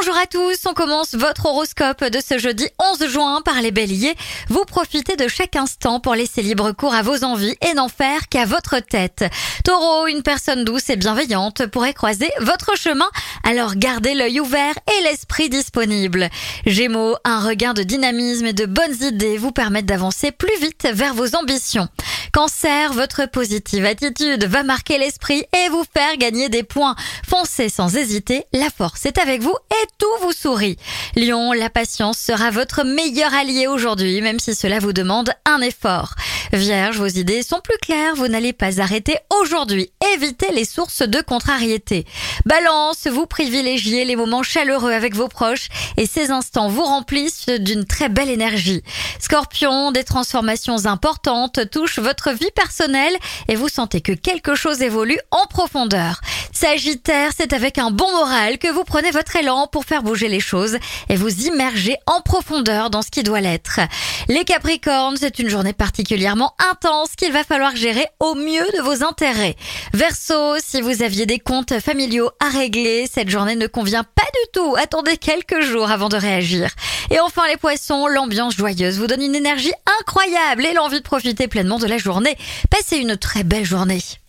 Bonjour à tous, on commence votre horoscope de ce jeudi 11 juin par les béliers. Vous profitez de chaque instant pour laisser libre cours à vos envies et n'en faire qu'à votre tête. Taureau, une personne douce et bienveillante pourrait croiser votre chemin, alors gardez l'œil ouvert et l'esprit disponible. Gémeaux, un regain de dynamisme et de bonnes idées vous permettent d'avancer plus vite vers vos ambitions. Cancer, votre positive attitude va marquer l'esprit et vous faire gagner des points. Foncez sans hésiter, la force est avec vous et tout vous sourit. Lion, la patience sera votre meilleur allié aujourd'hui, même si cela vous demande un effort. Vierge, vos idées sont plus claires, vous n'allez pas arrêter aujourd'hui. Évitez les sources de contrariété. Balance, vous privilégiez les moments chaleureux avec vos proches et ces instants vous remplissent d'une très belle énergie. Scorpion, des transformations importantes touchent votre vie personnelle et vous sentez que quelque chose évolue en profondeur. Sagittaire, c'est avec un bon moral que vous prenez votre élan pour faire bouger les choses et vous immergez en profondeur dans ce qui doit l'être. Les Capricornes, c'est une journée particulièrement intense qu'il va falloir gérer au mieux de vos intérêts. Verseau, si vous aviez des comptes familiaux à régler, cette journée ne convient pas du tout. Attendez quelques jours avant de réagir. Et enfin les Poissons, l'ambiance joyeuse vous donne une énergie incroyable et l'envie de profiter pleinement de la journée. Passez une très belle journée.